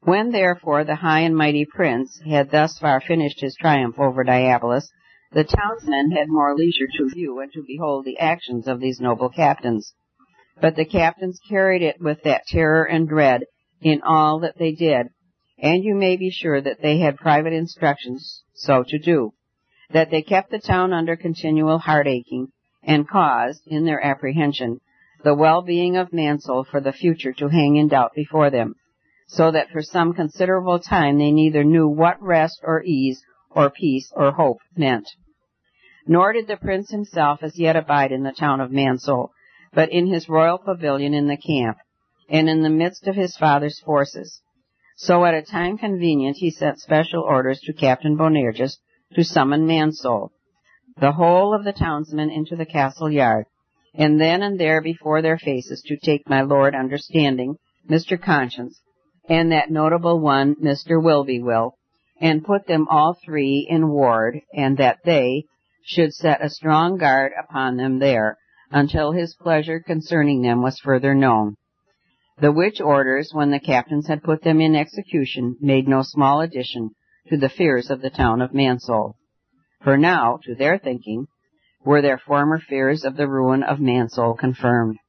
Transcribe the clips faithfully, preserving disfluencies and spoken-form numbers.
When, therefore, the high and mighty prince had thus far finished his triumph over Diabolus, the townsmen had more leisure to view and to behold the actions of these noble captains. But the captains carried it with that terror and dread in all that they did, and you may be sure that they had private instructions so to do, that they kept the town under continual heart-aching, and caused, in their apprehension, the well-being of Mansoul for the future to hang in doubt before them, so that for some considerable time they neither knew what rest or ease or peace or hope meant. Nor did the prince himself as yet abide in the town of Mansoul, but in his royal pavilion in the camp, and in the midst of his father's forces. So at a time convenient he sent special orders to Captain Bonerges to summon Mansoul, the whole of the townsmen into the castle yard, and then and there before their faces to take my Lord Understanding, Mister Conscience, and that notable one, Mister Will-be-will, and put them all three in ward, and that they should set a strong guard upon them there, until his pleasure concerning them was further known. The which orders, when the captains had put them in execution, made no small addition to the fears of the town of Mansoul. For now, to their thinking, were their former fears of the ruin of Mansoul confirmed.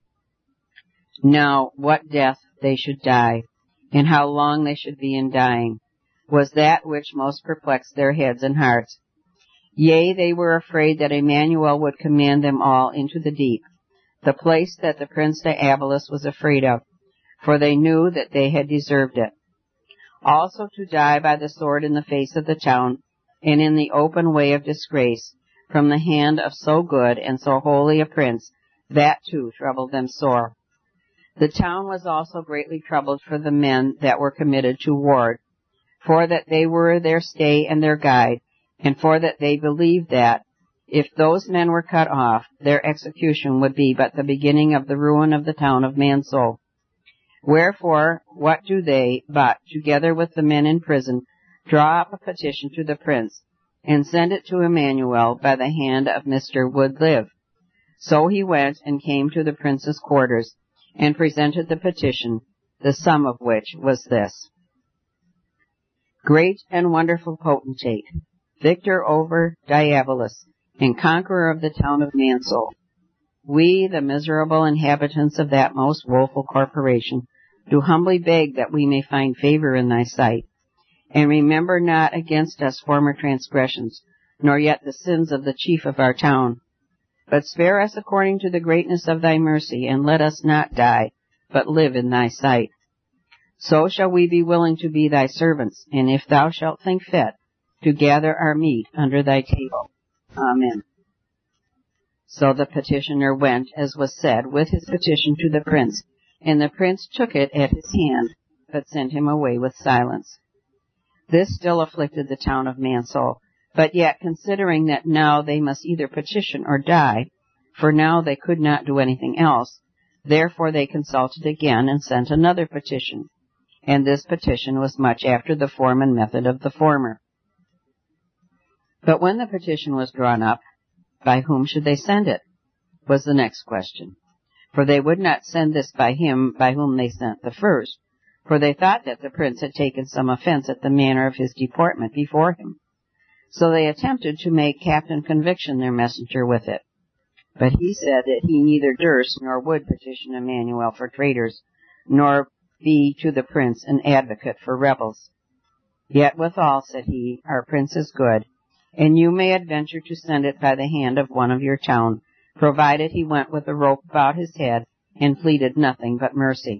Now, what death they should die, and how long they should be in dying, was that which most perplexed their heads and hearts. Yea, they were afraid that Emmanuel would command them all into the deep, the place that the Prince Diabolus was afraid of, for they knew that they had deserved it. Also to die by the sword in the face of the town, and in the open way of disgrace, from the hand of so good and so holy a prince, that too troubled them sore. The town was also greatly troubled for the men that were committed to ward, for that they were their stay and their guide, and for that they believed that, if those men were cut off, their execution would be but the beginning of the ruin of the town of Mansoul. Wherefore, what do they, but, together with the men in prison, draw up a petition to the prince, and send it to Emmanuel by the hand of Mister Wood-live. So he went and came to the prince's quarters, and presented the petition, the sum of which was this. Great and wonderful potentate, victor over Diabolus, and conqueror of the town of Mansoul, we, the miserable inhabitants of that most woeful corporation, do humbly beg that we may find favor in thy sight, and remember not against us former transgressions, nor yet the sins of the chief of our town. But spare us according to the greatness of thy mercy, and let us not die, but live in thy sight. So shall we be willing to be thy servants, and if thou shalt think fit, to gather our meat under thy table. Amen. So the petitioner went, as was said, with his petition to the prince, and the prince took it at his hand, but sent him away with silence. This still afflicted the town of Mansoul, but yet considering that now they must either petition or die, for now they could not do anything else, therefore they consulted again and sent another petition, and this petition was much after the form and method of the former. But when the petition was drawn up, by whom should they send it, was the next question. For they would not send this by him by whom they sent the first, for they thought that the prince had taken some offense at the manner of his deportment before him. So they attempted to make Captain Conviction their messenger with it. But he said that he neither durst nor would petition Emmanuel for traitors, nor be to the prince an advocate for rebels. Yet withal, said he, our prince is good, and you may adventure to send it by the hand of one of your town, provided he went with a rope about his head and pleaded nothing but mercy.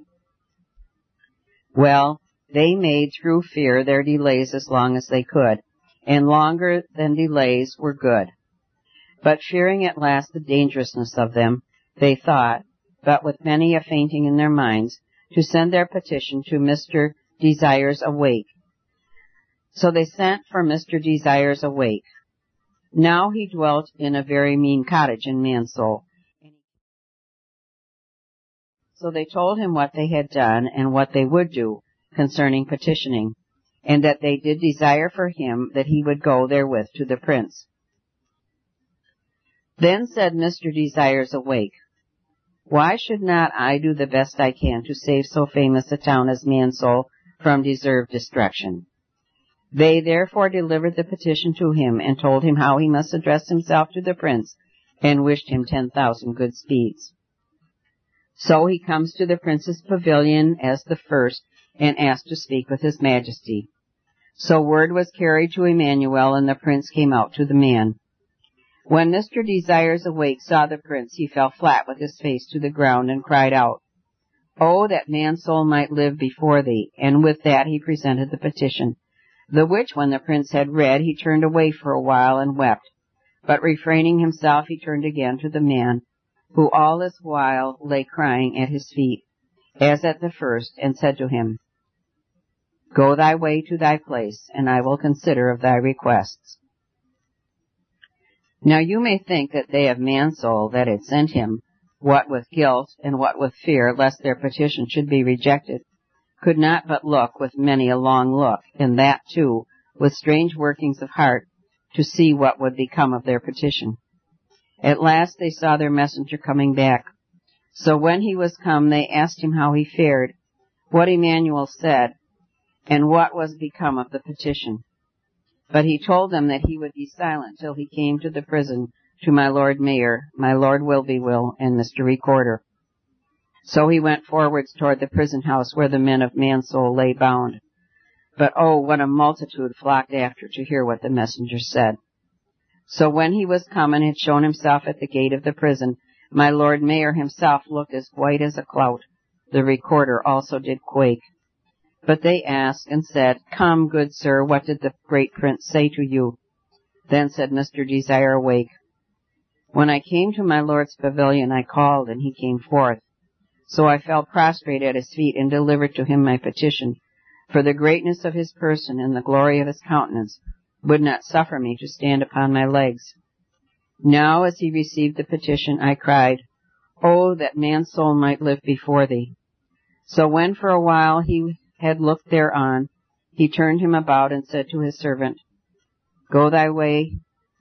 Well, they made through fear their delays as long as they could, and longer than delays were good. But fearing at last the dangerousness of them, they thought, but with many a fainting in their minds, to send their petition to Mister Desires Awake. So they sent for Mister Desires Awake. Now he dwelt in a very mean cottage in Mansoul. So they told him what they had done and what they would do concerning petitioning, and that they did desire for him that he would go therewith to the prince. Then said Mister Desires Awake, why should not I do the best I can to save so famous a town as Mansoul from deserved destruction. They therefore delivered the petition to him, and told him how he must address himself to the prince, and wished him ten thousand good speeds. So he comes to the prince's pavilion as the first, and asks to speak with his majesty. So word was carried to Emmanuel, and the prince came out to the man. When Mister Desires Awake saw the prince, he fell flat with his face to the ground, and cried out, "Oh, that man's soul might live before thee!" And with that he presented the petition, the which when the prince had read, he turned away for a while and wept. But refraining himself, he turned again to the man, who all this while lay crying at his feet, as at the first, and said to him, "Go thy way to thy place, and I will consider of thy requests." Now you may think that they of Mansoul that had sent him, what with guilt and what with fear lest their petition should be rejected, could not but look with many a long look, and that too with strange workings of heart, to see what would become of their petition. At last they saw their messenger coming back. So when he was come, they asked him how he fared, what Emmanuel said, and what was become of the petition. But he told them that he would be silent till he came to the prison to my Lord Mayor, my Lord Wilbywill, and Mister Recorder. So he went forwards toward the prison house where the men of Mansoul lay bound. But oh, what a multitude flocked after to hear what the messenger said. So when he was come and had shown himself at the gate of the prison, my Lord Mayor himself looked as white as a clout. The Recorder also did quake. But they asked and said, "Come, good sir, what did the great prince say to you?" Then said Mister Desire Awake, "When I came to my lord's pavilion, I called, and he came forth. So I fell prostrate at his feet and delivered to him my petition, for the greatness of his person and the glory of his countenance would not suffer me to stand upon my legs. Now as he received the petition, I cried, 'Oh, that man's soul might live before thee.' So when for a while he had looked thereon, he turned him about and said to his servant, 'Go thy way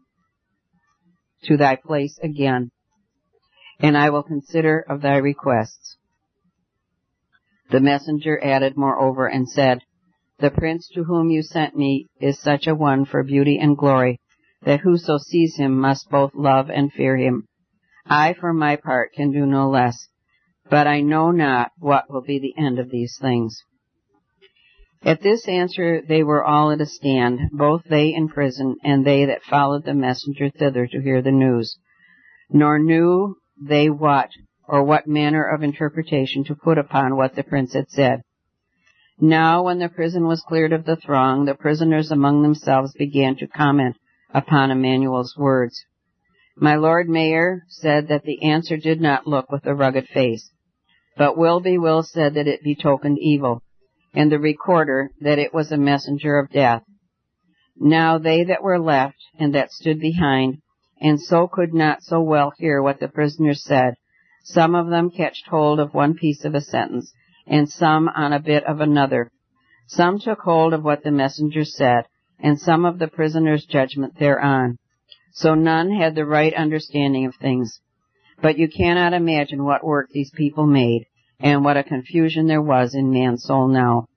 to thy place again, and I will consider of thy requests.' The messenger added moreover and said, 'The prince to whom you sent me is such a one for beauty and glory, that whoso sees him must both love and fear him. I, for my part, can do no less, but I know not what will be the end of these things.' At this answer they were all at a stand, both they in prison, and they that followed the messenger thither to hear the news. Nor knew they what, or what manner of interpretation to put upon what the prince had said. Now when the prison was cleared of the throng, the prisoners among themselves began to comment upon Emmanuel's words. My Lord Mayor said that the answer did not look with a rugged face, but Wilbywill said that it betokened evil, and the Recorder that it was a messenger of death. Now they that were left, and that stood behind, and so could not so well hear what the prisoners said, some of them catched hold of one piece of a sentence, and some on a bit of another. Some took hold of what the messenger said, and some of the prisoners' judgment thereon. So none had the right understanding of things. But you cannot imagine what work these people made, and what a confusion there was in Mansoul now.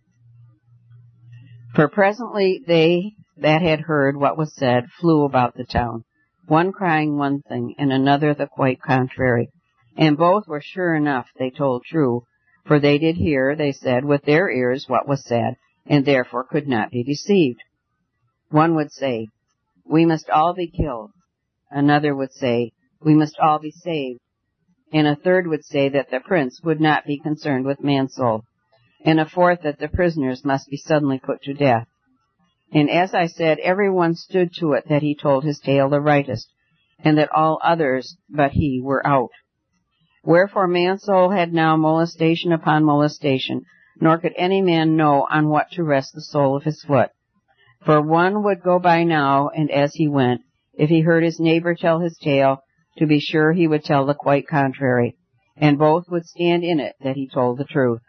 For presently they that had heard what was said flew about the town, one crying one thing, and another the quite contrary. And both were sure enough they told true, for they did hear, they said, with their ears what was said, and therefore could not be deceived. One would say, "We must all be killed." Another would say, "We must all be saved." And a third would say that the prince would not be concerned with Mansoul, and a fourth that the prisoners must be suddenly put to death. And as I said, every one stood to it that he told his tale the rightest, and that all others but he were out. Wherefore Mansoul had now molestation upon molestation, nor could any man know on what to rest the sole of his foot. For one would go by now, and as he went, if he heard his neighbor tell his tale, to be sure he would tell the quite contrary, and both would stand in it that he told the truth.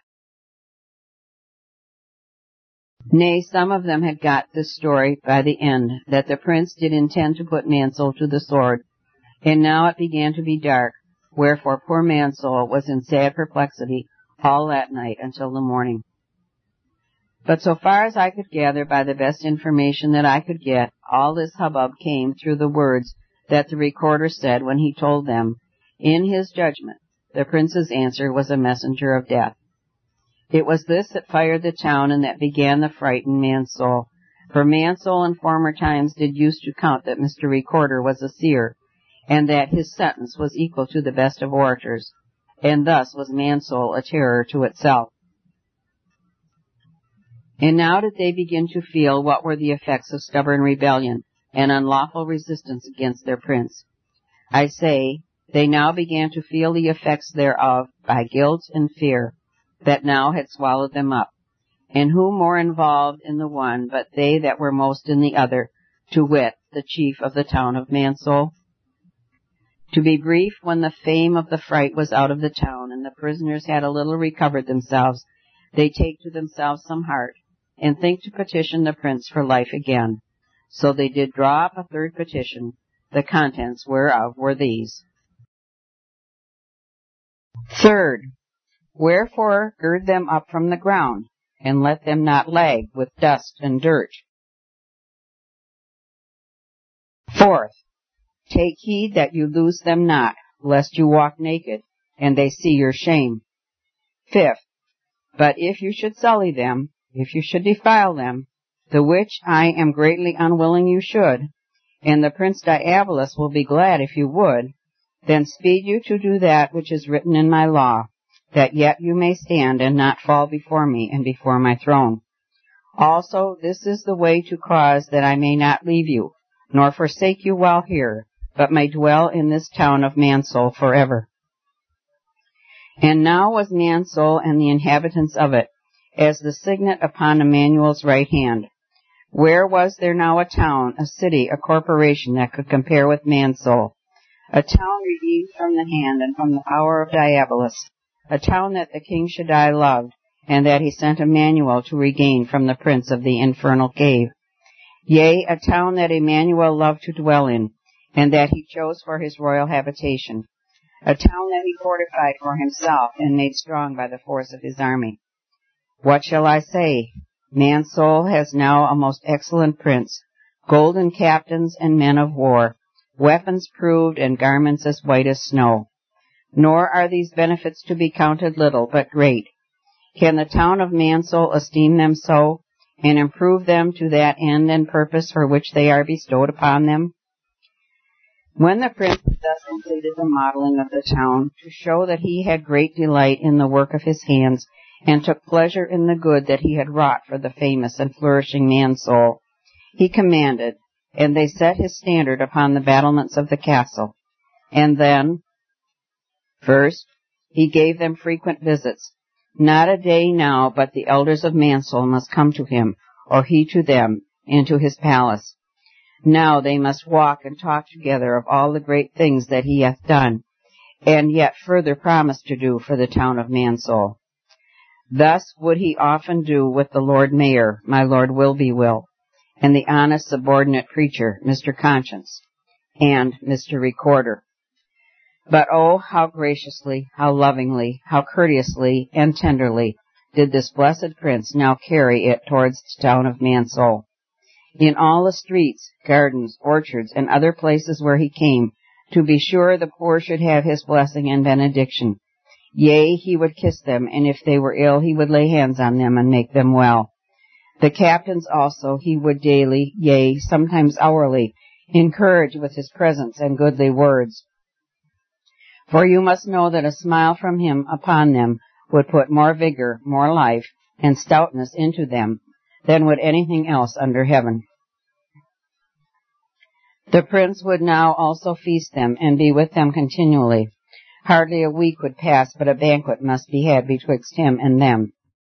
Nay, some of them had got this story by the end, that the prince did intend to put Mansoul to the sword, and now it began to be dark, wherefore poor Mansoul was in sad perplexity all that night until the morning. But so far as I could gather by the best information that I could get, all this hubbub came through the words that the recorder said when he told them, in his judgment, the prince's answer was a messenger of death. It was this that fired the town and that began the fright in man's soul. For man's soul in former times did use to count that Mister Recorder was a seer, and that his sentence was equal to the best of orators, and thus was man's soul a terror to itself. And now did they begin to feel what were the effects of stubborn rebellion and unlawful resistance against their prince. I say, they now began to feel the effects thereof by guilt and fear that now had swallowed them up. And who more involved in the one but they that were most in the other, to wit, the chief of the town of Mansoul? To be brief, when the fame of the fright was out of the town, and the prisoners had a little recovered themselves, they take to themselves some heart, and think to petition the prince for life again. So they did draw up a third petition, the contents whereof were these. Third, wherefore gird them up from the ground, and let them not lag with dust and dirt. Fourth, take heed that you lose them not, lest you walk naked, and they see your shame. Fifth, but if you should sully them, if you should defile them, the which I am greatly unwilling you should, and the Prince Diabolus will be glad if you would, then speed you to do that which is written in my law, that yet you may stand and not fall before me and before my throne. Also, this is the way to cause that I may not leave you, nor forsake you while here, but may dwell in this town of Mansoul forever. And now was Mansoul and the inhabitants of it, as the signet upon Emmanuel's right hand. Where was there now a town, a city, a corporation that could compare with Mansoul? A town redeemed from the hand and from the power of Diabolus, a town that the King Shaddai loved, and that he sent Emmanuel to regain from the prince of the infernal cave. Yea, a town that Emmanuel loved to dwell in, and that he chose for his royal habitation. A town that he fortified for himself and made strong by the force of his army. What shall I say? Mansoul has now a most excellent prince, golden captains and men of war, weapons proved and garments as white as snow. Nor are these benefits to be counted little, but great. Can the town of Mansoul esteem them so, and improve them to that end and purpose for which they are bestowed upon them? When the prince had thus completed the modeling of the town, to show that he had great delight in the work of his hands, and took pleasure in the good that he had wrought for the famous and flourishing Mansoul, he commanded, and they set his standard upon the battlements of the castle. And then, first, he gave them frequent visits. Not a day now but the elders of Mansoul must come to him, or he to them, into his palace. Now they must walk and talk together of all the great things that he hath done, and yet further promised to do for the town of Mansoul. Thus would he often do with the Lord Mayor, my Lord Wilby-Will, and the honest subordinate preacher, Mister Conscience, and Mister Recorder. But oh, how graciously, how lovingly, how courteously, and tenderly did this blessed prince now carry it towards the town of Mansoul. In all the streets, gardens, orchards, and other places where he came, to be sure the poor should have his blessing and benediction. Yea, he would kiss them, and if they were ill, he would lay hands on them and make them well. The captains also he would daily, yea, sometimes hourly, encourage with his presence and goodly words. For you must know that a smile from him upon them would put more vigor, more life, and stoutness into them than would anything else under heaven. The prince would now also feast them and be with them continually. Hardly a week would pass but a banquet must be had betwixt him and them.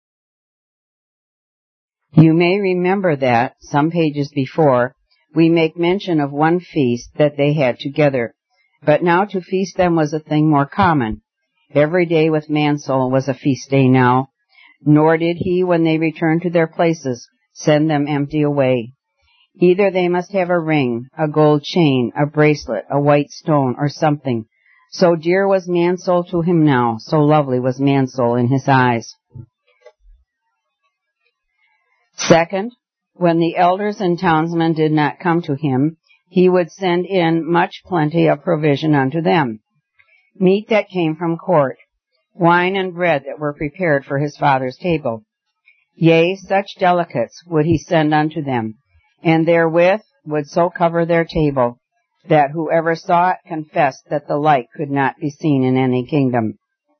You may remember that, some pages before, we make mention of one feast that they had together, but now to feast them was a thing more common. Every day with Mansoul was a feast day now, nor did he, when they returned to their places, send them empty away. Either they must have a ring, a gold chain, a bracelet, a white stone, or something. So dear was Mansoul to him now, so lovely was Mansoul in his eyes. Second, when the elders and townsmen did not come to him, he would send in much plenty of provision unto them, meat that came from court, wine and bread that were prepared for his father's table. Yea, such delicates would he send unto them, and therewith would so cover their table, that whoever saw it confessed that the like could not be seen in any kingdom.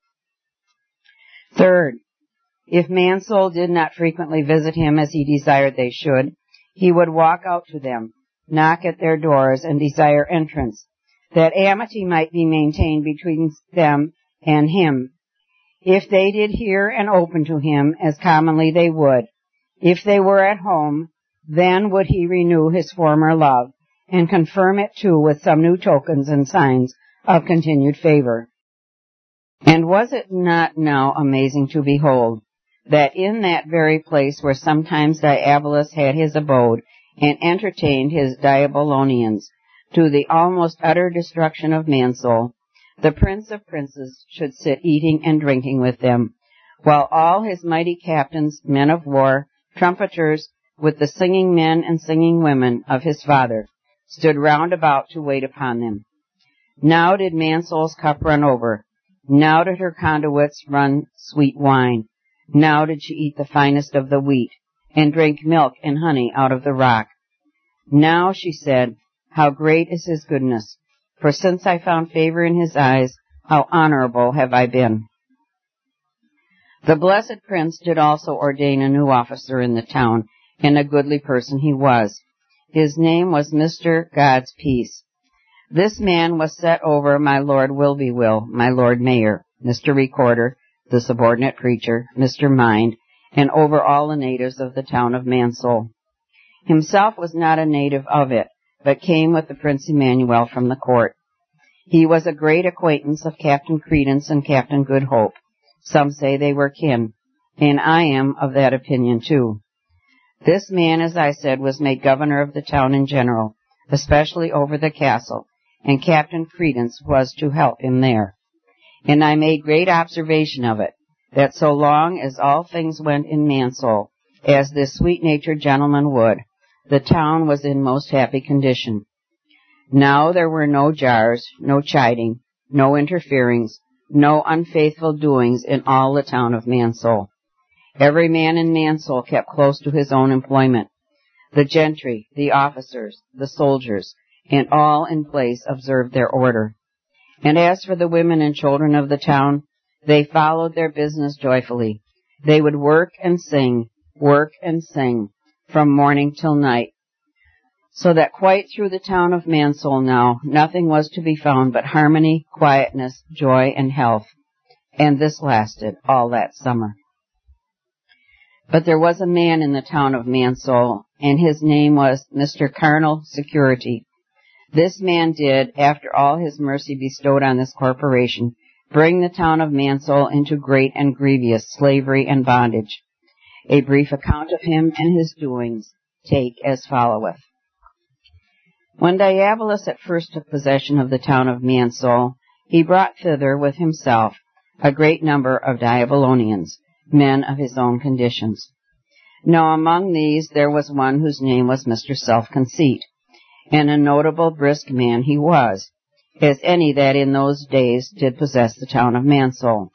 Third, if man's soul did not frequently visit him as he desired they should, he would walk out to them, knock at their doors, and desire entrance, that amity might be maintained between them and him. If they did hear and open to him, as commonly they would, if they were at home, then would he renew his former love, and confirm it too with some new tokens and signs of continued favor. And was it not now amazing to behold, that in that very place where sometimes Diabolus had his abode, and entertained his Diabolonians, to the almost utter destruction of man's soul, the Prince of Princes should sit eating and drinking with them, while all his mighty captains, men of war, trumpeters, with the singing men and singing women of his father, stood round about to wait upon them. Now did man's soul's cup run over. Now did her conduits run sweet wine. Now did she eat the finest of the wheat, and drink milk and honey out of the rock. Now, she said, how great is his goodness! For since I found favor in his eyes, how honorable have I been. The blessed prince did also ordain a new officer in the town, and a goodly person he was. His name was Mister God's Peace. This man was set over my Lord Wilbywill, my Lord Mayor, Mister Recorder, the subordinate preacher, Mister Mind, and over all the natives of the town of Mansoul. Himself was not a native of it, but came with the Prince Emmanuel from the court. He was a great acquaintance of Captain Credence and Captain Good Hope. Some say they were kin, and I am of that opinion too. This man, as I said, was made governor of the town in general, especially over the castle, and Captain Credence was to help him there. And I made great observation of it, that so long as all things went in Mansoul, as this sweet-natured gentleman would, the town was in most happy condition. Now there were no jars, no chiding, no interferings, no unfaithful doings in all the town of Mansoul. Every man in Mansoul kept close to his own employment. The gentry, the officers, the soldiers, and all in place observed their order. And as for the women and children of the town, they followed their business joyfully. They would work and sing, work and sing, from morning till night, so that quite through the town of Mansoul now nothing was to be found but harmony, quietness, joy, and health. And this lasted all that summer. But there was a man in the town of Mansoul, and his name was Mister Carnal Security. This man did, after all his mercy bestowed on this corporation, bring the town of Mansoul into great and grievous slavery and bondage. A brief account of him and his doings take as followeth. When Diabolus at first took possession of the town of Mansoul, he brought thither with himself a great number of Diabolonians, men of his own conditions. Now among these there was one whose name was Mister Self-Conceit, and a notable brisk man he was, as any that in those days did possess the town of Mansoul.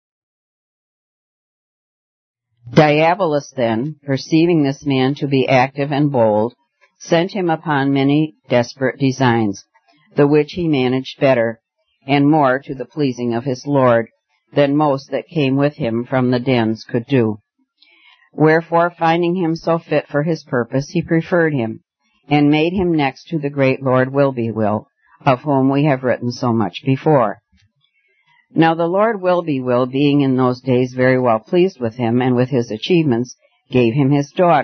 Diabolus then, perceiving this man to be active and bold, sent him upon many desperate designs, the which he managed better, and more to the pleasing of his lord, than most that came with him from the dens could do. Wherefore, finding him so fit for his purpose, he preferred him, and made him next to the great Lord Wilbywill, of whom we have written so much before. Now the Lord Wilbywill, being in those days very well pleased with him and with his achievements, gave him his daughter,